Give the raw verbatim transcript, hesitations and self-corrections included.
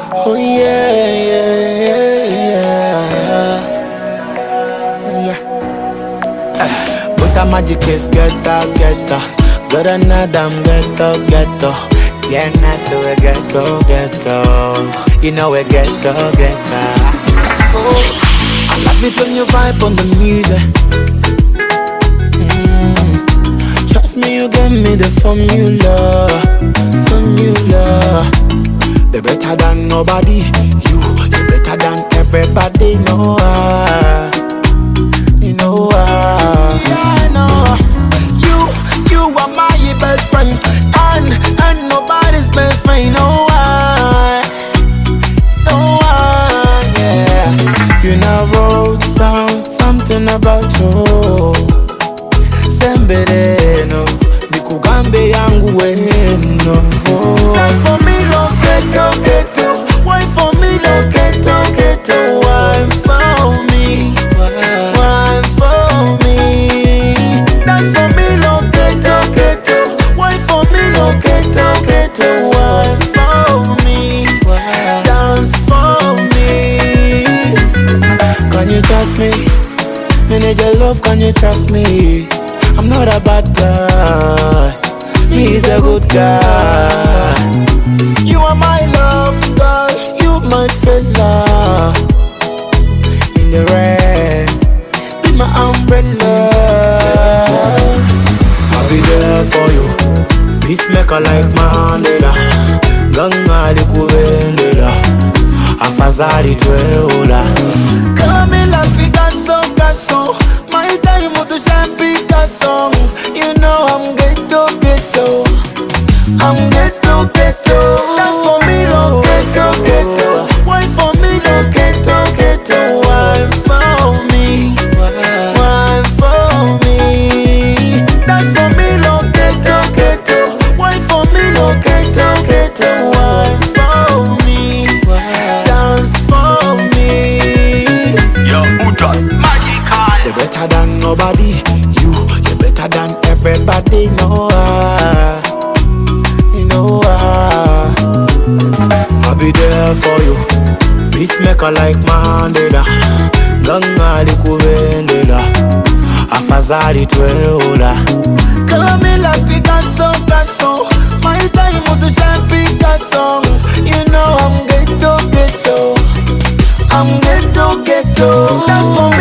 Oh yeah, yeah, yeah, yeah. Uh, but a magic is ghetto, ghetto. Got another ghetto, ghetto. Tienes we ghetto, ghetto. You know we ghetto, ghetto. Oh, I love it when you vibe on the music. Mm. Trust me, you give me the formula, formula. They better than nobody. You, you better than everybody. No, uh, you know, uh, yeah, I know. You, you are my best friend, and and nobody's best friend. No, uh, no, uh, yeah. You know, wrote some something about you. Sembereno, dikugambe yangu weno. That's for me, lo ghetto, ghetto. Why for me, lo ghetto, ghetto. Why for me, why for me? That's for me, lo ghetto, ghetto. Why for me, lo ghetto, ghetto. Why for me, dance for me. Can you trust me? Manage your love, can you trust me? I'm not a bad guy, me is a good guy. You are my love, girl, you my fella. In the rain, be my umbrella. I'll be there for you, peacemaker like Mandela. Ganga di kuvendela, afazali tweula. Kamila Picasso, Picasso. My time to shine Picasso. You know I'm ghetto, ghetto. I'm ghetto, ghetto. That's for me, lo ghetto, ghetto. Why for me, lo ghetto, ghetto. Why for me, why for me? That's for me, lo ghetto, ghetto. Why for me, lo ghetto, ghetto. Why for me, dance for me. Yo, Buddha, magical. They better than nobody. You, you better than everybody. No, uh, you know, uh, I'll be there for you. Peacemaker like Mandela. Ganga di kuvendela, afazali tweula. Kamila Picasso, Picasso. My time to shine Picasso. You know I'm ghetto, ghetto. I'm ghetto, ghetto. That's for me.